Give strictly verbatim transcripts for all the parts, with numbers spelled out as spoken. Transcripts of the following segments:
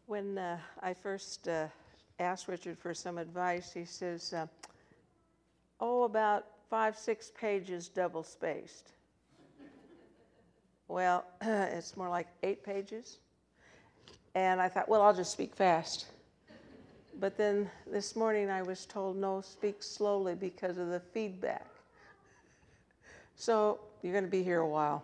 When uh, I first uh, asked Richard for some advice, he says, uh, oh, about five, six pages double spaced. Well, it's more like eight pages. And I thought, well, I'll just speak fast. But then this morning I was told, no, speak slowly because of the feedback. So you're going to be here a while.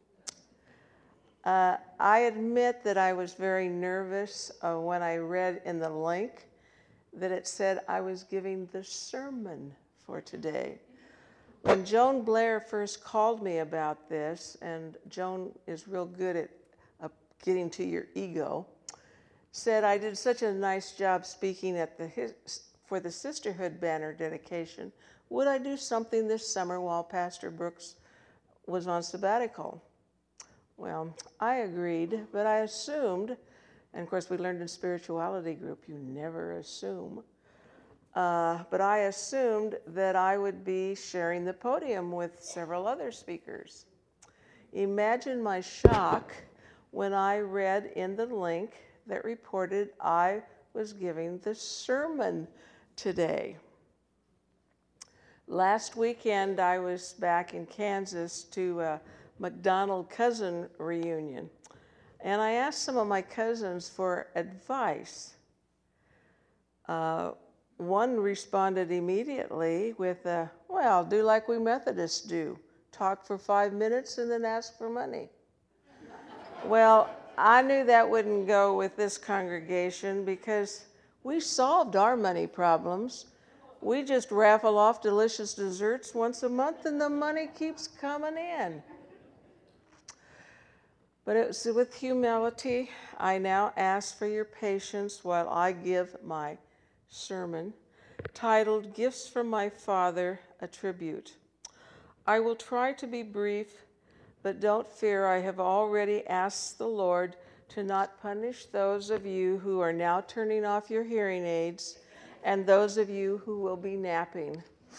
Uh, I admit that I was very nervous uh, when I read in the link that it said I was giving the sermon for today. When Joan Blair first called me about this, and Joan is real good at uh, getting to your ego, said I did such a nice job speaking at the his, for the Sisterhood banner dedication. Would I do something this summer while Pastor Brooks was on sabbatical? Well, I agreed, but I assumed, and of course we learned in spirituality group, you never assume, uh, but I assumed that I would be sharing the podium with several other speakers. Imagine my shock when I read in the link that reported I was giving the sermon today. Last weekend I was back in Kansas to uh, McDonald cousin reunion. And I asked some of my cousins for advice. Uh, one responded immediately with, a, well, do like we Methodists do. Talk for five minutes and then ask for money. Well, I knew that wouldn't go with this congregation because we solved our money problems. We just raffle off delicious desserts once a month and the money keeps coming in. But it was with humility, I now ask for your patience while I give my sermon, titled Gifts from My Father, a Tribute. I will try to be brief, but don't fear, I have already asked the Lord to not punish those of you who are now turning off your hearing aids and those of you who will be napping.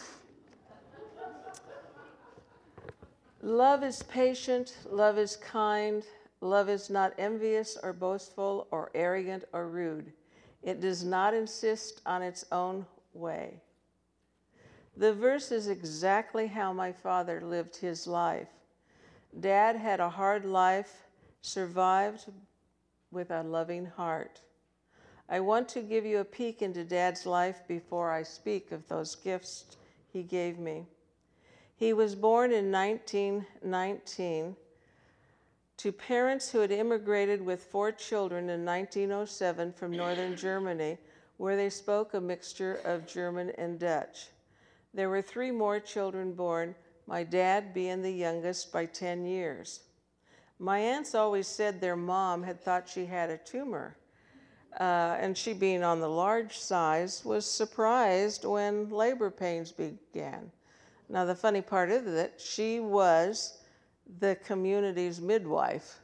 Love is patient, love is kind, love is not envious or boastful or arrogant or rude. It does not insist on its own way. The verse is exactly how my father lived his life. Dad had a hard life, survived with a loving heart. I want to give you a peek into Dad's life before I speak of those gifts he gave me. He was born in nineteen nineteen to parents who had immigrated with four children in nineteen oh seven from northern Germany, where they spoke a mixture of German and Dutch. There were three more children born, my dad being the youngest by ten years. My aunts always said their mom had thought she had a tumor, uh, and she, being on the large size, was surprised when labor pains began. Now, the funny part is that she was the community's midwife.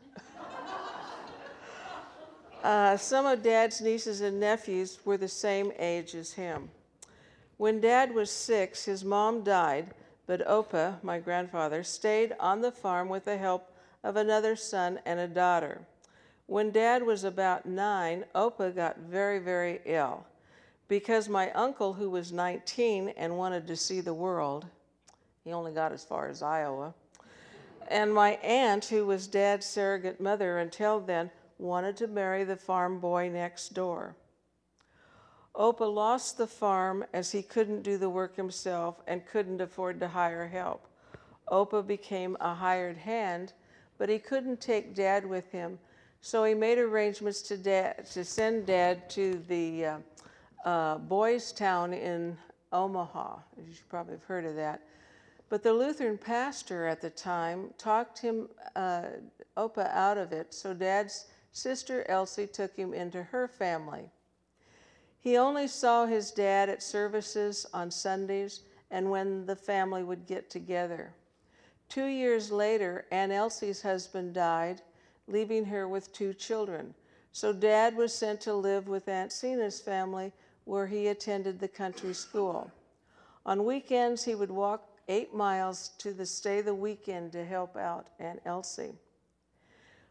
uh, some of Dad's nieces and nephews were the same age as him. When Dad was six, his mom died, but Opa, my grandfather, stayed on the farm with the help of another son and a daughter. When Dad was about nine, Opa got very, very ill because my uncle, who was nineteen and wanted to see the world, he only got as far as Iowa. And my aunt, who was Dad's surrogate mother until then, wanted to marry the farm boy next door. Opa lost the farm as he couldn't do the work himself and couldn't afford to hire help. Opa became a hired hand, but he couldn't take Dad with him, so he made arrangements to, dad, to send Dad to the uh, uh, boys' town in Omaha. You should probably have heard of that. But the Lutheran pastor at the time talked him, uh, Opa, out of it, so Dad's sister Elsie took him into her family. He only saw his dad at services on Sundays and when the family would get together. Two years later, Aunt Elsie's husband died, leaving her with two children. So Dad was sent to live with Aunt Cena's family, where he attended the country school. On weekends, he would walk eight miles to the stay the weekend to help out Aunt Elsie.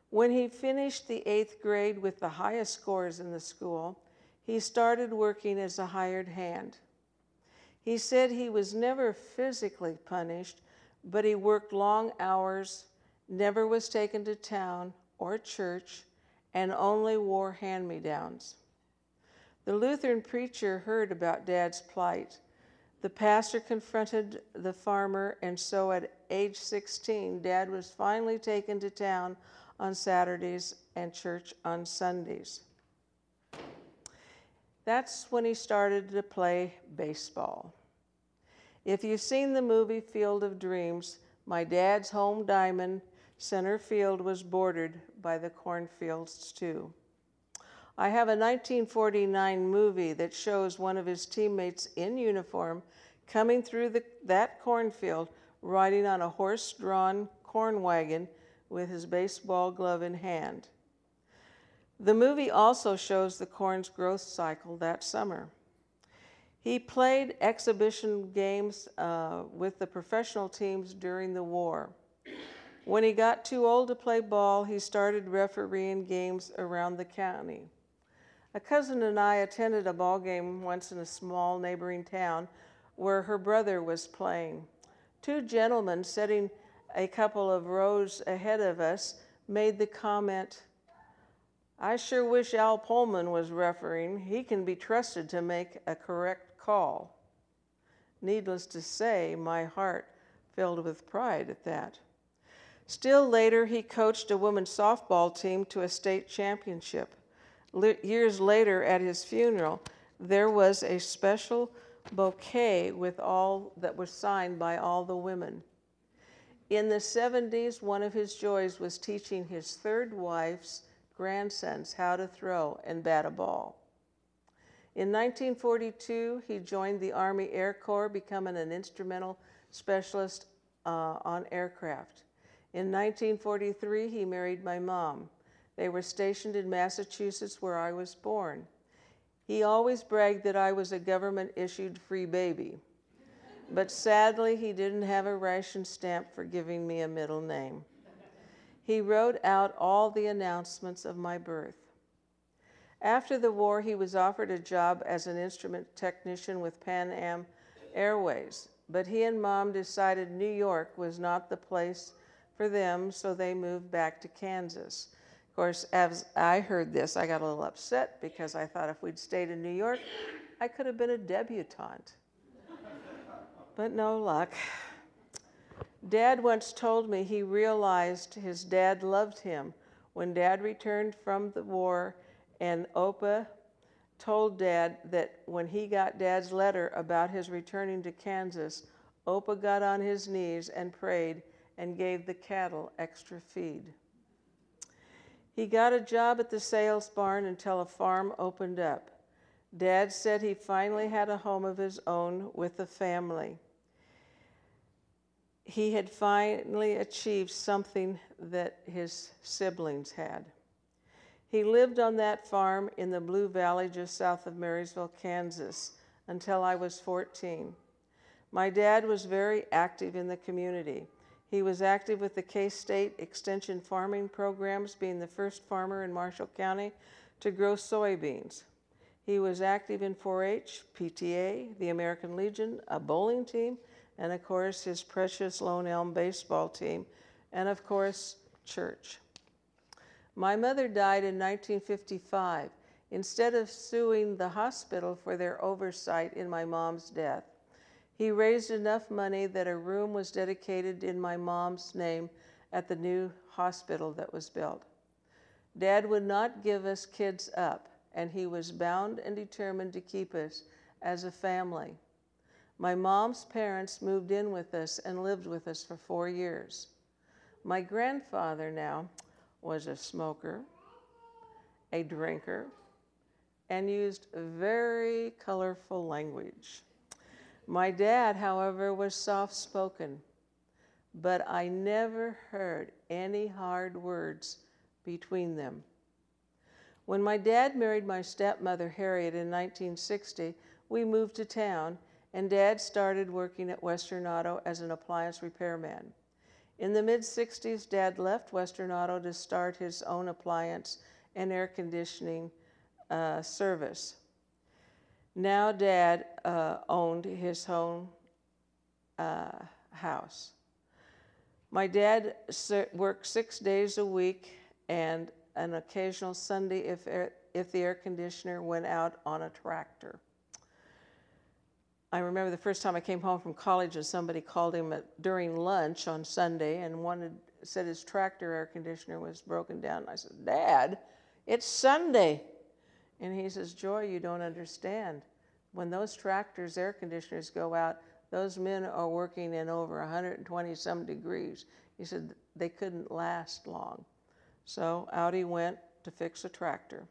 When he finished the eighth grade with the highest scores in the school, he started working as a hired hand. He said he was never physically punished, but he worked long hours, never was taken to town or church, and only wore hand-me-downs. The Lutheran preacher heard about Dad's plight. The pastor confronted the farmer, and so at age sixteen, Dad was finally taken to town on Saturdays and church on Sundays. That's when he started to play baseball. If you've seen the movie Field of Dreams, my dad's home diamond, center field, was bordered by the cornfields too. I have a nineteen forty-nine movie that shows one of his teammates in uniform coming through the, that cornfield riding on a horse-drawn corn wagon with his baseball glove in hand. The movie also shows the corn's growth cycle that summer. He played exhibition games uh, with the professional teams during the war. When he got too old to play ball, he started refereeing games around the county. A cousin and I attended a ball game once in a small neighboring town where her brother was playing. Two gentlemen sitting a couple of rows ahead of us made the comment, "I sure wish Al Pullman was refereeing. He can be trusted to make a correct call." Needless to say, my heart filled with pride at that. Still later, he coached a women's softball team to a state championship. Le- years later, at his funeral, there was a special bouquet with all that was signed by all the women. In the seventies, one of his joys was teaching his third wife's grandsons how to throw and bat a ball. In nineteen forty-two, he joined the Army Air Corps, becoming an instrumental specialist uh, on aircraft. In nineteen forty-three, he married my mom. They were stationed in Massachusetts, where I was born. He always bragged that I was a government-issued free baby, but sadly, he didn't have a ration stamp for giving me a middle name. He wrote out all the announcements of my birth. After the war, he was offered a job as an instrument technician with Pan Am Airways, but he and Mom decided New York was not the place for them, so they moved back to Kansas. Of course, as I heard this, I got a little upset because I thought if we'd stayed in New York, I could have been a debutante. But no luck. Dad once told me he realized his dad loved him when Dad returned from the war, and Opa told Dad that when he got Dad's letter about his returning to Kansas, Opa got on his knees and prayed and gave the cattle extra feed. He got a job at the sales barn until a farm opened up. Dad said he finally had a home of his own with a family. He had finally achieved something that his siblings had. He lived on that farm in the Blue Valley just south of Marysville, Kansas, until I was fourteen. My dad was very active in the community. He was active with the K-State Extension farming programs, being the first farmer in Marshall County to grow soybeans. He was active in four H, P T A, the American Legion, a bowling team, and of course his precious Lone Elm baseball team, and of course, church. My mother died in nineteen fifty-five. Instead of suing the hospital for their oversight in my mom's death, he raised enough money that a room was dedicated in my mom's name at the new hospital that was built. Dad would not give us kids up, and he was bound and determined to keep us as a family. My mom's parents moved in with us and lived with us for four years. My grandfather now was a smoker, a drinker, and used very colorful language. My dad, however, was soft-spoken, but I never heard any hard words between them. When my dad married my stepmother, Harriet, in nineteen sixty, we moved to town, and Dad started working at Western Auto as an appliance repairman. In the mid-sixties, Dad left Western Auto to start his own appliance and air conditioning uh, service. Now Dad uh, owned his own uh, house. My dad worked six days a week and an occasional Sunday if, air, if the air conditioner went out on a tractor. I remember the first time I came home from college and somebody called him at, during lunch on Sunday and wanted said his tractor air conditioner was broken down. And I said, Dad, it's Sunday. And he says, Joy, you don't understand. When those tractors' air conditioners go out, those men are working in over one hundred twenty some degrees. He said they couldn't last long. So out he went to fix a tractor.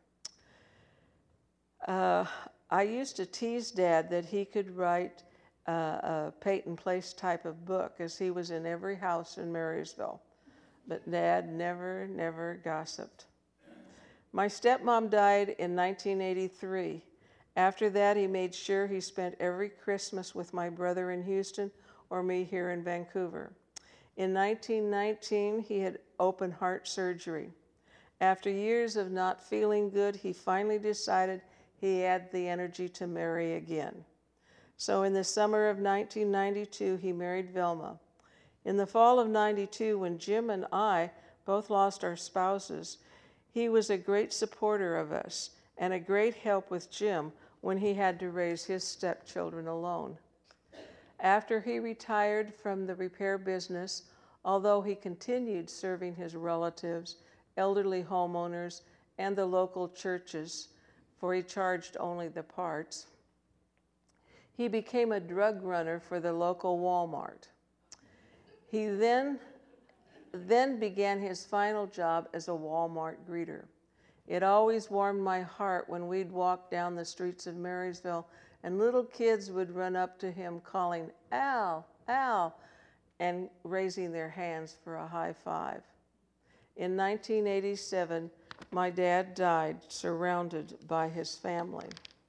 Uh, I used to tease Dad that he could write uh, a Peyton Place type of book, as he was in every house in Marysville. But Dad never, never gossiped. My stepmom died in nineteen eighty-three. After that, he made sure he spent every Christmas with my brother in Houston or me here in Vancouver. In nineteen nineteen, he had open heart surgery. After years of not feeling good, he finally decided he had the energy to marry again. So in the summer of nineteen ninety-two, he married Velma. In the fall of ninety-two, when Jim and I both lost our spouses, he was a great supporter of us and a great help with Jim when he had to raise his stepchildren alone. After he retired from the repair business, although he continued serving his relatives, elderly homeowners, and the local churches, for he charged only the parts, he became a drug runner for the local Walmart. He then, then began his final job as a Walmart greeter. It always warmed my heart when we'd walk down the streets of Marysville and little kids would run up to him calling, Al, Al, and raising their hands for a high five. In nineteen eighty-seven, my dad died surrounded by his family.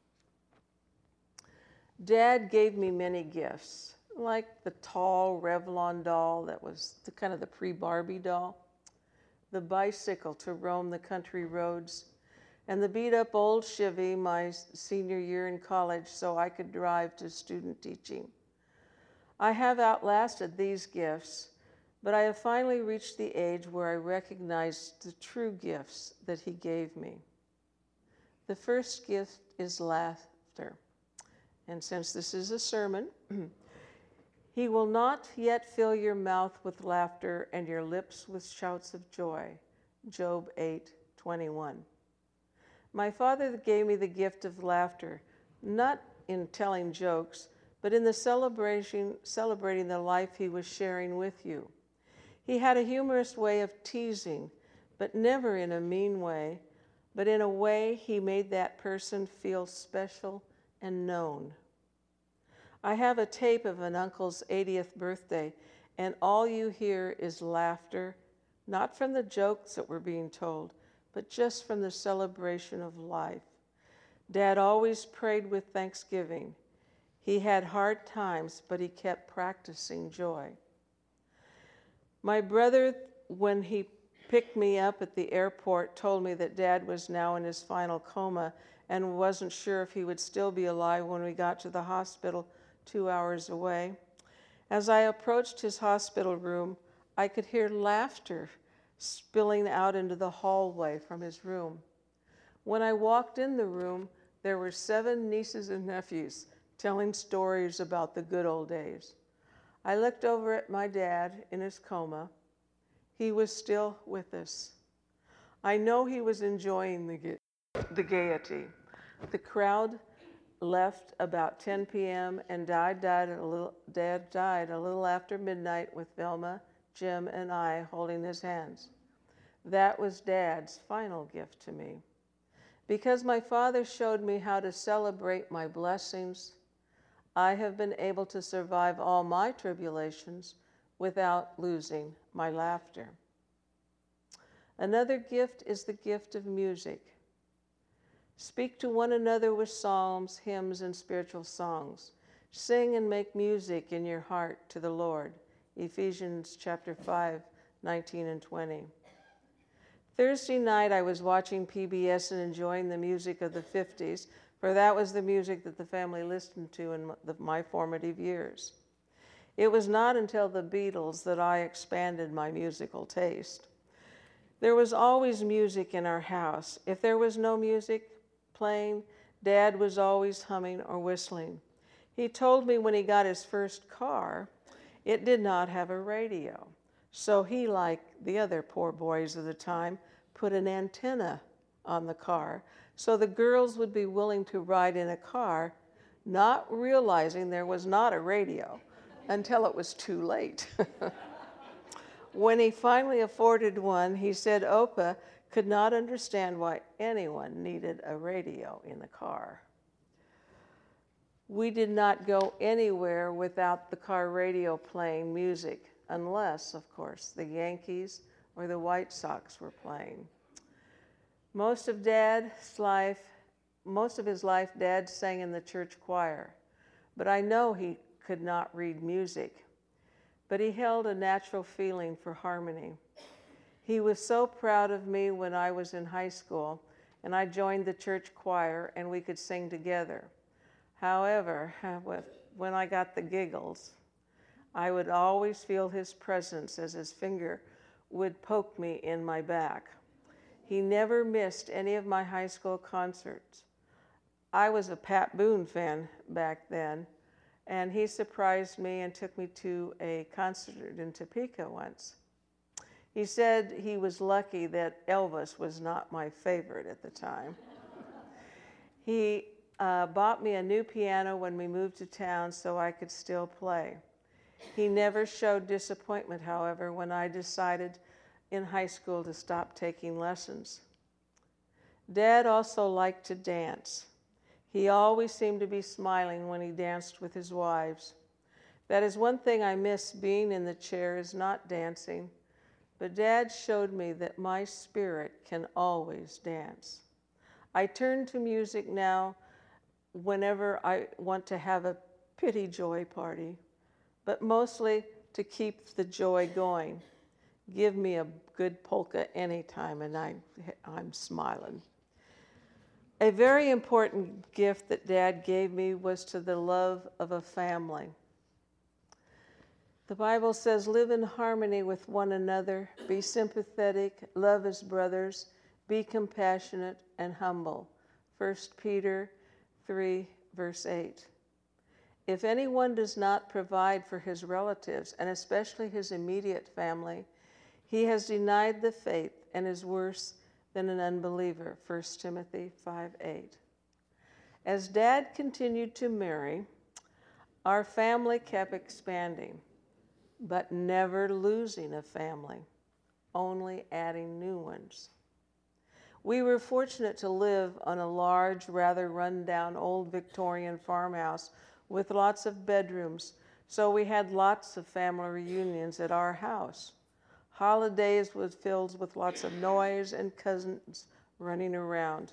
Dad gave me many gifts, like the tall Revlon doll that was the, kind of the pre-Barbie doll, the bicycle to roam the country roads, and the beat-up old Chevy my senior year in college so I could drive to student teaching. I have outlasted these gifts, but I have finally reached the age where I recognize the true gifts that he gave me. The first gift is laughter. And since this is a sermon, he will not yet fill your mouth with laughter and your lips with shouts of joy. Job eight twenty-one. My father gave me the gift of laughter, not in telling jokes, but in the celebration, celebrating the life he was sharing with you. He had a humorous way of teasing, but never in a mean way, but in a way he made that person feel special and known. I have a tape of an uncle's eightieth birthday, and all you hear is laughter, not from the jokes that were being told, but just from the celebration of life. Dad always prayed with thanksgiving. He had hard times, but he kept practicing joy. My brother, when he picked me up at the airport, told me that Dad was now in his final coma and wasn't sure if he would still be alive when we got to the hospital two hours away. As I approached his hospital room, I could hear laughter spilling out into the hallway from his room. When I walked in the room, there were seven nieces and nephews telling stories about the good old days. I looked over at my dad in his coma. He was still with us. I know he was enjoying the, ga- the gaiety. The crowd left about ten p.m. and Dad died a little, Dad died a little after midnight with Velma, Jim, and I holding his hands. That was Dad's final gift to me. Because my father showed me how to celebrate my blessings, I have been able to survive all my tribulations without losing my laughter. Another gift is the gift of music. Speak to one another with psalms, hymns, and spiritual songs. Sing and make music in your heart to the Lord. Ephesians chapter five, nineteen and twenty. Thursday night, I was watching P B S and enjoying the music of the fifties, for that was the music that the family listened to in my formative years. It was not until the Beatles that I expanded my musical taste. There was always music in our house. If there was no music playing, Dad was always humming or whistling. He told me when he got his first car, it did not have a radio. So he, like the other poor boys of the time, put an antenna on the car so the girls would be willing to ride in a car, not realizing there was not a radio until it was too late. When he finally afforded one, he said Opa could not understand why anyone needed a radio in the car. We did not go anywhere without the car radio playing music, unless, of course, the Yankees or the White Sox were playing. Most of Dad's life, most of his life, Dad sang in the church choir, but I know he could not read music. But he held a natural feeling for harmony. He was so proud of me when I was in high school, and I joined the church choir, and we could sing together. However, when I got the giggles, I would always feel his presence as his finger would poke me in my back. He never missed any of my high school concerts. I was a Pat Boone fan back then, and he surprised me and took me to a concert in Topeka once. He said he was lucky that Elvis was not my favorite at the time. He uh, bought me a new piano when we moved to town so I could still play. He never showed disappointment, however, when I decided in high school to stop taking lessons. Dad also liked to dance. He always seemed to be smiling when he danced with his wives. That is one thing I miss being in the chair, is not dancing. But Dad showed me that my spirit can always dance. I turn to music now whenever I want to have a pity joy party, but mostly to keep the joy going. Give me a good polka anytime and I, I'm smiling. A very important gift that Dad gave me was to the love of a family. The Bible says, live in harmony with one another, be sympathetic, love as brothers, be compassionate and humble. First Peter three, verse eight. If anyone does not provide for his relatives, and especially his immediate family, he has denied the faith and is worse than an unbeliever. First Timothy five, eight. As Dad continued to marry, our family kept expanding, but never losing a family, only adding new ones. We were fortunate to live on a large, rather run-down old Victorian farmhouse with lots of bedrooms, so we had lots of family reunions at our house. Holidays was filled with lots of noise and cousins running around.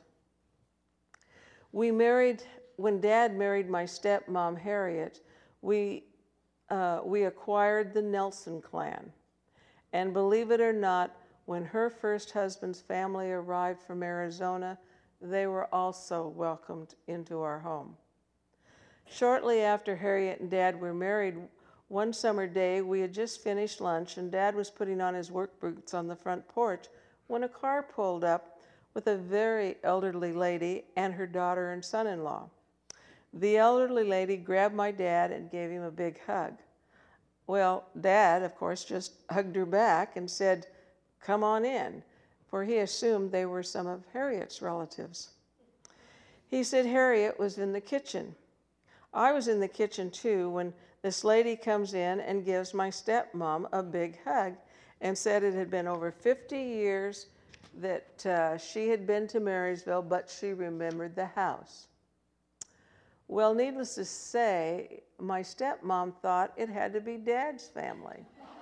We married, when Dad married my stepmom, Harriet, we, uh, we acquired the Nelson clan. And believe it or not, when her first husband's family arrived from Arizona, they were also welcomed into our home. Shortly after Harriet and Dad were married, one summer day, we had just finished lunch and Dad was putting on his work boots on the front porch when a car pulled up with a very elderly lady and her daughter and son-in-law. The elderly lady grabbed my dad and gave him a big hug. Well, Dad, of course, just hugged her back and said, "Come on in," for he assumed they were some of Harriet's relatives. He said Harriet was in the kitchen. I was in the kitchen too when this lady comes in and gives my stepmom a big hug and said it had been over fifty years that uh, she had been to Marysville, but she remembered the house. Well, needless to say, my stepmom thought it had to be Dad's family.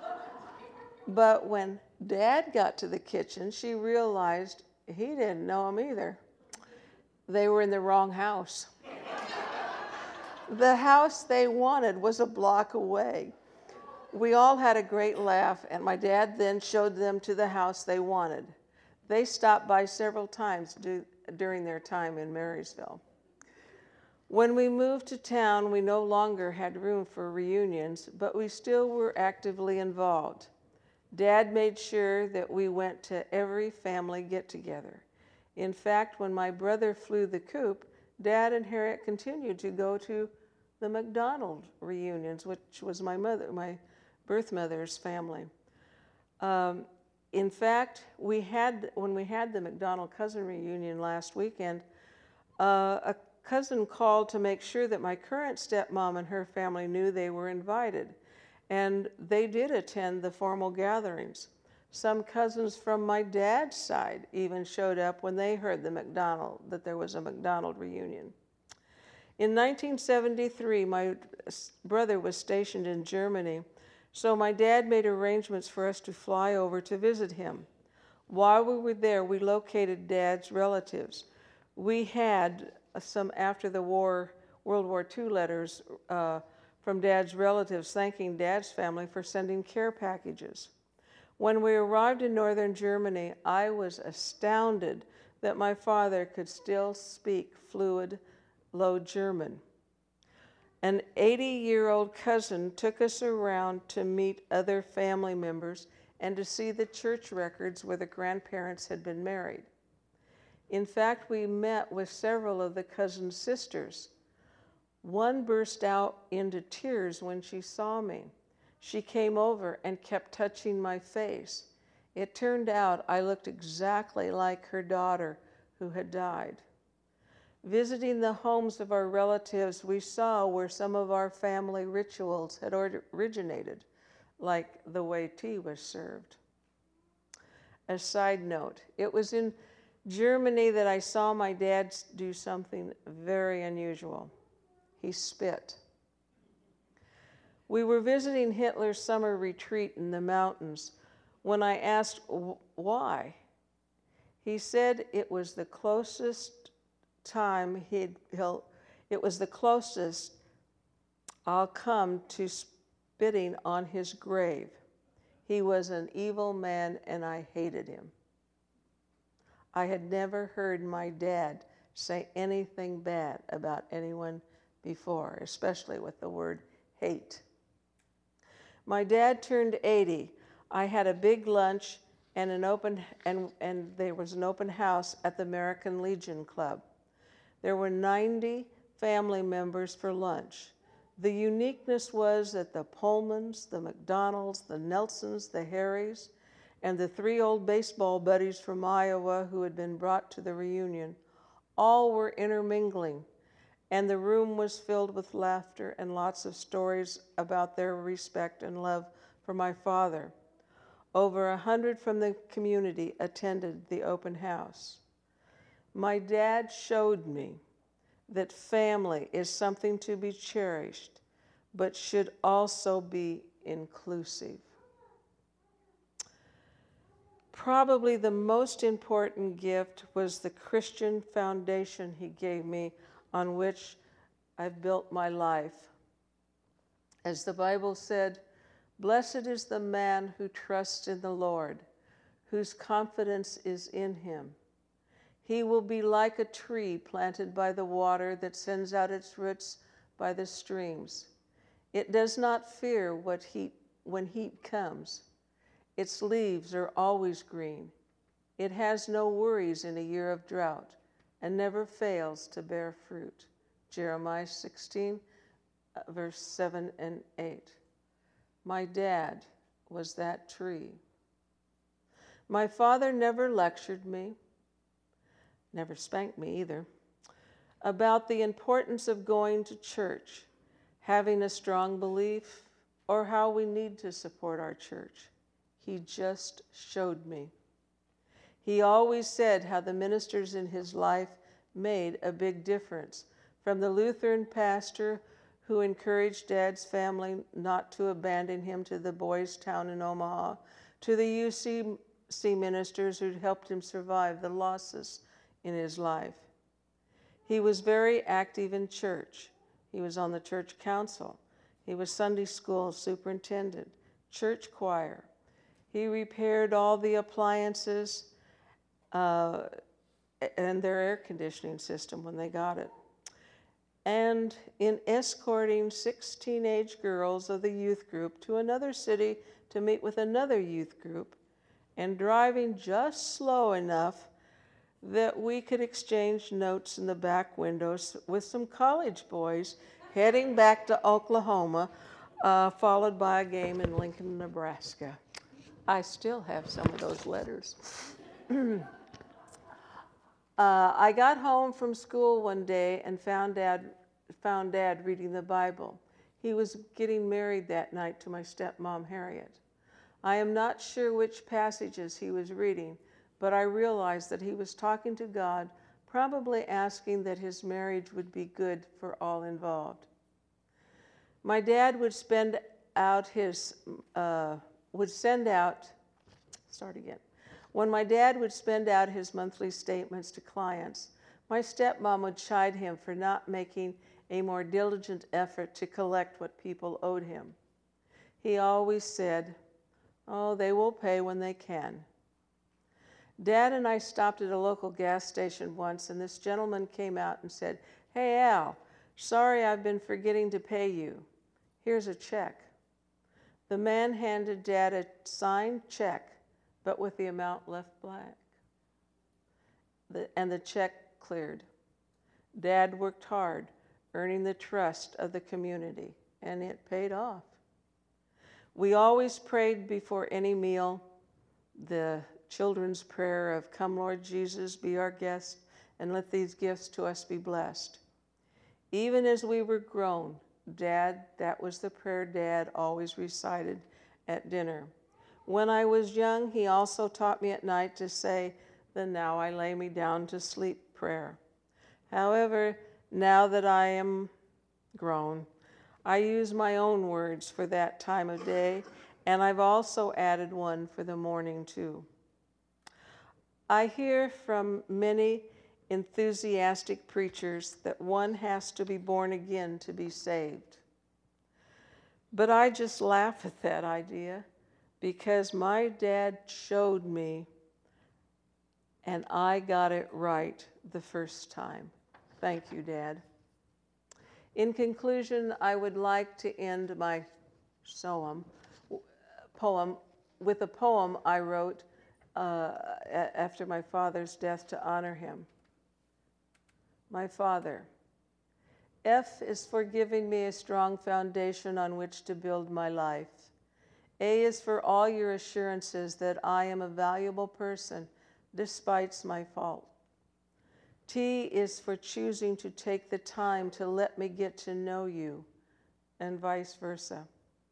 But when Dad got to the kitchen, she realized he didn't know them either. They were in the wrong house. The house they wanted was a block away. We all had a great laugh, and my dad then showed them to the house they wanted. They stopped by several times do, during their time in Marysville. When we moved to town, we no longer had room for reunions, but we still were actively involved. Dad made sure that we went to every family get-together. In fact, when my brother flew the coop, Dad and Harriet continued to go to the McDonald reunions, which was my mother, my birth mother's family. Um, in fact, we had when we had the McDonald cousin reunion last weekend, uh, a cousin called to make sure that my current stepmom and her family knew they were invited, and they did attend the formal gatherings. Some cousins from my dad's side even showed up when they heard the McDonald, that there was a McDonald reunion. In nineteen seventy-three, my brother was stationed in Germany, so my dad made arrangements for us to fly over to visit him. While we were there, we located Dad's relatives. We had some after the war, World War Two letters uh, from Dad's relatives thanking Dad's family for sending care packages. When we arrived in northern Germany, I was astounded that my father could still speak fluid Low German. An eighty-year-old cousin took us around to meet other family members and to see the church records where the grandparents had been married. In fact, we met with several of the cousin's sisters. One burst out into tears when she saw me. She came over and kept touching my face. It turned out I looked exactly like her daughter who had died. Visiting the homes of our relatives, we saw where some of our family rituals had originated, like the way tea was served. A side note, it was in Germany that I saw my dad do something very unusual. He spit. We were visiting Hitler's summer retreat in the mountains when I asked why. He said it was the closest time he'd, he'll, it was the closest I'll come to spitting on his grave. He was an evil man and I hated him. I had never heard my dad say anything bad about anyone before, especially with the word hate. My dad turned eighty. I had a big lunch and an open and, and there was an open house at the American Legion Club. There were ninety family members for lunch. The uniqueness was that the Pullmans, the McDonalds, the Nelsons, the Harrys, and the three old baseball buddies from Iowa who had been brought to the reunion, all were intermingling, and the room was filled with laughter and lots of stories about their respect and love for my father. Over a hundred from the community attended the open house. My dad showed me that family is something to be cherished, but should also be inclusive. Probably the most important gift was the Christian foundation he gave me on which I've built my life. As the Bible said, "Blessed is the man who trusts in the Lord, whose confidence is in him. He will be like a tree planted by the water that sends out its roots by the streams. It does not fear what heat, when heat comes. Its leaves are always green. It has no worries in a year of drought and never fails to bear fruit." Jeremiah sixteen, verse seven and eight. My dad was that tree. My father never lectured me, never spanked me either, about the importance of going to church, having a strong belief, or how we need to support our church. He just showed me. He always said how the ministers in his life made a big difference, from the Lutheran pastor who encouraged Dad's family not to abandon him to the boys' town in Omaha, to the U C C ministers who helped him survive the losses in his life. He was very active in church. He was on the church council. He was Sunday school superintendent, church choir. He repaired all the appliances uh, and their air conditioning system when they got it. And in escorting six teenage girls of the youth group to another city to meet with another youth group, and driving just slow enough that we could exchange notes in the back windows with some college boys heading back to Oklahoma, uh, followed by a game in Lincoln, Nebraska. I still have some of those letters. uh, I got home from school one day and found Dad, found Dad reading the Bible. He was getting married that night to my stepmom, Harriet. I am not sure which passages he was reading, but I realized that he was talking to God, probably asking that his marriage would be good for all involved. My dad would spend out his, uh, would send out, start again. When my dad would spend out his monthly statements to clients, my stepmom would chide him for not making a more diligent effort to collect what people owed him. He always said, "Oh, they will pay when they can." Dad and I stopped at a local gas station once, and this gentleman came out and said, "Hey, Al, sorry I've been forgetting to pay you. Here's a check." The man handed Dad a signed check, but with the amount left blank. The, and the check cleared. Dad worked hard, earning the trust of the community, and it paid off. We always prayed before any meal the children's prayer of, "Come, Lord Jesus, be our guest, and let these gifts to us be blessed." Even as we were grown, Dad, that was the prayer Dad always recited at dinner. When I was young, he also taught me at night to say the "Now I lay me down to sleep" prayer. However, now that I am grown, I use my own words for that time of day, and I've also added one for the morning too. I hear from many enthusiastic preachers that one has to be born again to be saved. But I just laugh at that idea because my dad showed me, and I got it right the first time. Thank you, Dad. In conclusion, I would like to end my poem, poem with a poem I wrote uh, after my father's death to honor him. My father, F is for giving me a strong foundation on which to build my life. A is for all your assurances that I am a valuable person despite my fault. T is for choosing to take the time to let me get to know you, and vice versa.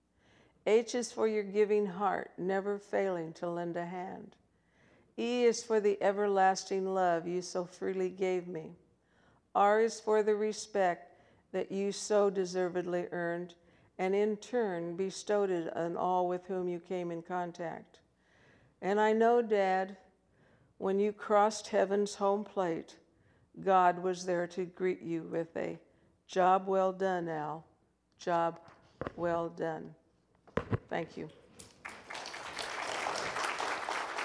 H is for your giving heart, never failing to lend a hand. E is for the everlasting love you so freely gave me. R is for the respect that you so deservedly earned, and in turn bestowed it on all with whom you came in contact. And I know, Dad, when you crossed heaven's home plate, God was there to greet you with a "Job well done, Al. Job well done." Thank you.